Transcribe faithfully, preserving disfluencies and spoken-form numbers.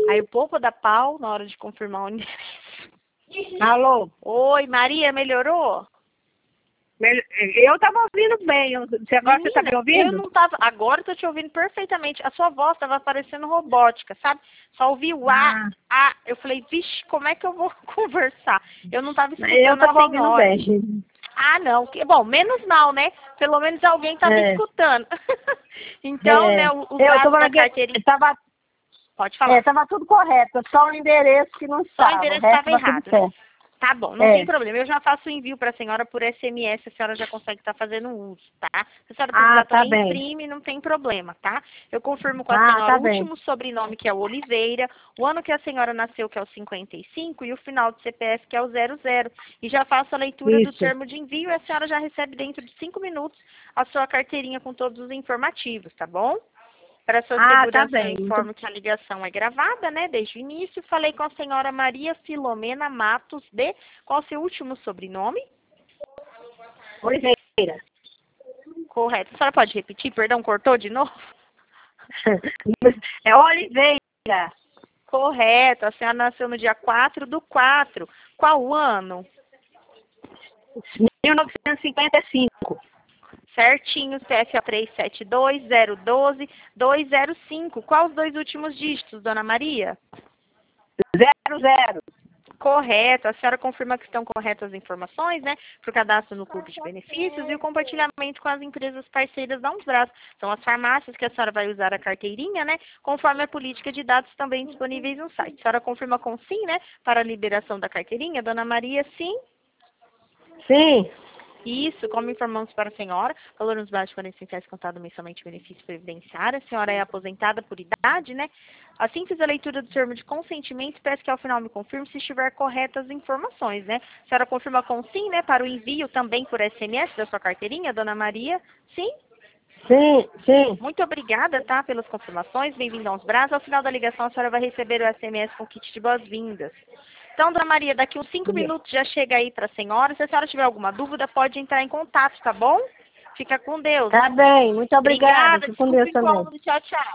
Aí o povo da pau, na hora de confirmar o endereço. Alô? Oi, Maria, melhorou? Eu tava ouvindo bem. Eu- Você agora Menina, você tá me ouvindo? eu não tava. Agora eu tô te ouvindo perfeitamente. A sua voz tava parecendo robótica, sabe? Só ouvi o A, Ah, A. Eu falei, vixe, como é que eu vou conversar? Eu não tava eu escutando a tava ouvindo senhora. bem. Ah, não. Que, bom, menos mal, né? Pelo menos alguém tava É, escutando. Então, é. né, o- os Eu tô dados da falando carteirinha. que tava, Pode é, falar. tava tudo correto, só o endereço que não Só o estava, o endereço resto estava tava tudo errado, né? certo. Tá bom, não tem É. problema. Eu já faço o envio para a senhora por S M S, a senhora já consegue estar fazendo uso, tá? Se a senhora Ah, precisar tá também bem. imprime, não tem problema, tá? Eu confirmo com a Ah, senhora tá o bem. último sobrenome, que é o Oliveira, o ano que a senhora nasceu, que é o cinquenta e cinco, e o final do C P F, que é o zero zero. E já faço a leitura do Isso. termo de envio e a senhora já recebe dentro de cinco minutos a sua carteirinha com todos os informativos, tá bom? Para sua Ah, tá segurança, eu bem. Muito... informo que a ligação é gravada, né, desde o início. Falei com a senhora Maria Filomena Matos de... Qual o seu último sobrenome? Oliveira. Correto. A senhora pode repetir? Perdão, cortou de novo? É Oliveira. Correto. A senhora nasceu no dia quatro do quatro. Qual o ano? mil novecentos e cinquenta e cinco. Certinho, C F A três sete dois zero um dois dois zero cinco. Qual os dois últimos dígitos, dona Maria? Zero, zero. Correto. A senhora confirma que estão corretas as informações, né? Para o cadastro no clube de benefícios e o compartilhamento com as empresas parceiras da Umbras. São as farmácias que a senhora vai usar a carteirinha, né? Conforme a política de dados também disponíveis no site. A senhora confirma com sim, né? Para a liberação da carteirinha, dona Maria, sim? Sim. Isso, como informamos para a senhora, valor nos baixos foram essenciais contado mensalmente benefício previdenciário. A senhora é aposentada por idade, né? Assim fiz a leitura do termo de consentimento, peço que ao final me confirme se estiver corretas as informações, né? A senhora confirma com sim, né? Para o envio também por S M S da sua carteirinha, dona Maria? Sim? Sim, sim. Muito obrigada, tá? Pelas confirmações. Bem-vindo aos Brás. Ao final da ligação, a senhora vai receber o S M S com kit de boas-vindas. Então, dona Maria, daqui uns cinco minutos já chega aí para a senhora. Se a senhora tiver alguma dúvida, pode entrar em contato, tá bom? Fica com Deus. Tá bem. Muito obrigada. Obrigada. Fique com Deus Desculpe o também. incômodo. Tchau, tchau.